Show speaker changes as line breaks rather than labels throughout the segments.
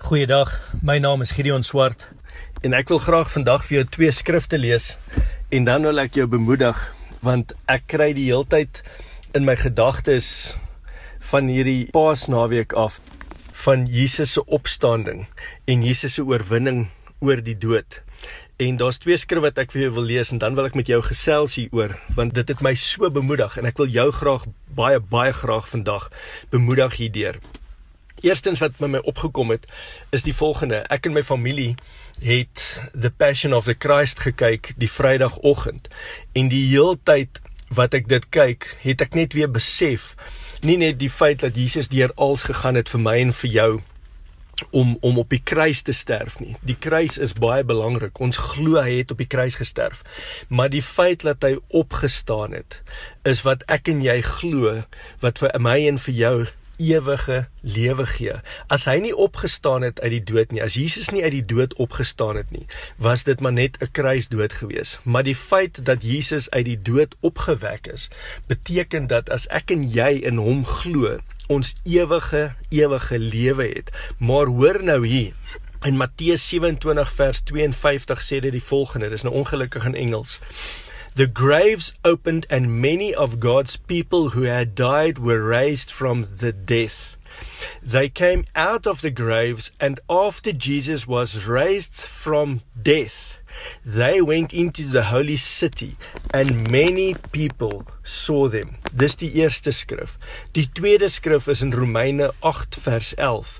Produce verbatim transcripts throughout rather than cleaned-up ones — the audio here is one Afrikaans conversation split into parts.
Goeiedag, my naam is Gideon Swart en ek wil graag vandag vir jou twee skrifte lees en dan wil ek jou bemoedig, want ek kry die heeltyd in my gedagtes van hierdie Paasnaweek af van Jesus se opstanding en Jesus se oorwinning oor die dood. En daar's twee skrif wat ek vir jou wil lees en dan wil ek met jou gesels hieroor, want dit het my so bemoedig en ek wil jou graag baie baie graag vandag bemoedig hierdeur. Eerstens wat met my opgekom het, is die volgende. Ek en my familie het The Passion of the Christ gekyk die Vrydagoggend. En die heeltyd wat ek dit kyk, het ek net weer besef, nie net die feit dat Jesus deur alles gegaan het vir my en vir jou, om, om op die kruis te sterf nie. Die kruis is baie belangrik. Ons glo hy het op die kruis gesterf. Maar die feit dat hy opgestaan het, is wat ek en jy glo, wat vir my en vir jou ewige lewe gee. As hy nie opgestaan het uit die dood nie, as Jesus nie uit die dood opgestaan het nie, was dit maar net 'n kruisdood gewees. Maar die feit dat Jesus uit die dood opgewek is, beteken dat as ek en jy in hom glo, ons ewige, ewige lewe het. Maar hoor nou hier, in Matteus sewe-en-twintig vers twee-en-vyftig sê dit die volgende, dit is nou ongelukkig in Engels. The graves opened and many of God's people who had died were raised from the death. They came out of the graves, and after Jesus was raised from death, they went into the holy city and many people saw them. Dis die eerste skrif. Die tweede skrif is in Romeine agt vers elf.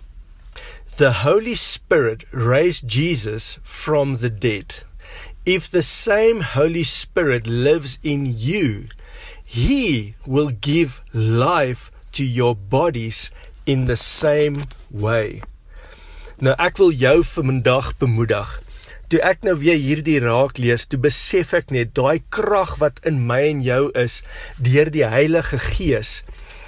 The Holy Spirit raised Jesus from the dead. If the same Holy Spirit lives in you, He will give life to your bodies in the same way. Nou ek wil jou vandag bemoedig. Toe ek nou weer hierdie raak lees, toe besef ek net, daai krag wat in my en jou is, deur die Heilige Gees,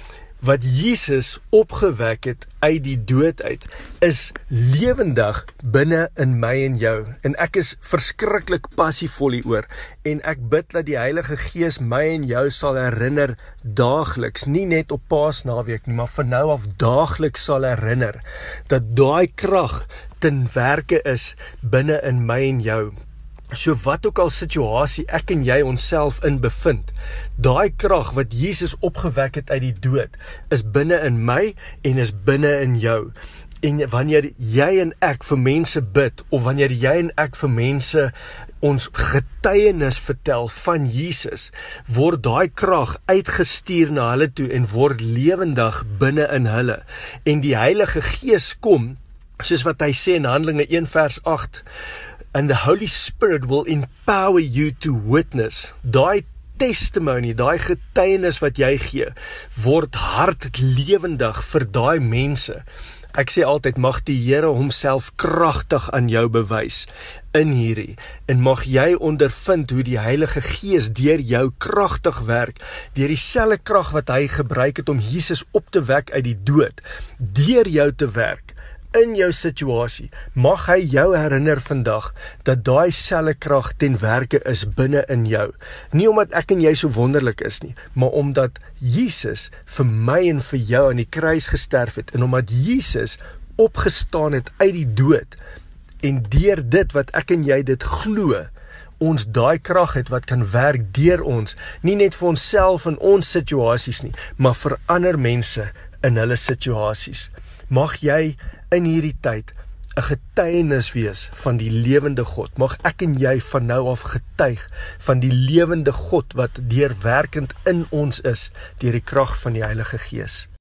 wat Jesus opgewek het uit die dood uit, is lewendig binne in my en jou. En ek is verskriklik passievol hieroor, en ek bid dat die Heilige Gees my en jou sal herinner daagliks, nie net op Paasnaweek nie, maar van nou af daagliks sal herinner, dat daai krag ten werke is binne in my en jou. So wat ook al situasie ek en jy onsself in bevind, daai krag wat Jesus opgewek het uit die dood, is binne in my en is binne in jou. En wanneer jy en ek vir mense bid, of wanneer jy en ek vir mense ons getuienis vertel van Jesus, word daai krag uitgestuur na hulle toe en word lewendig binne in hulle. En die Heilige Gees kom, soos wat hy sê in Handelinge een vers agt, and the Holy Spirit will empower you to witness. Daai testimony, daai getuienis wat jy gee, word hard lewendig vir daai mense. Ek sê altyd, mag die Here homself kragtig aan jou bewys in hierdie, en mag jy ondervind hoe die Heilige Gees deur jou kragtig werk, deur dieselfde krag wat hy gebruik het om Jesus op te wek uit die dood, deur jou te werk, in jou situasie, mag hy jou herinner vandag, dat daai selfde krag ten werke is binne in jou. Nie omdat ek en jy so wonderlik is nie, maar omdat Jesus vir my en vir jou aan die kruis gesterf het, en omdat Jesus opgestaan het uit die dood, en deur dit wat ek en jy dit glo, ons daai krag het wat kan werk deur ons, nie net vir onsself en ons situasies nie, maar vir ander mense in hulle situasies. Mag jy in hierdie tyd 'n getuienis wees van die lewende God. Mag ek en jy van nou af getuig van die lewende God wat deurwerkend in ons is, deur die krag van die Heilige Gees.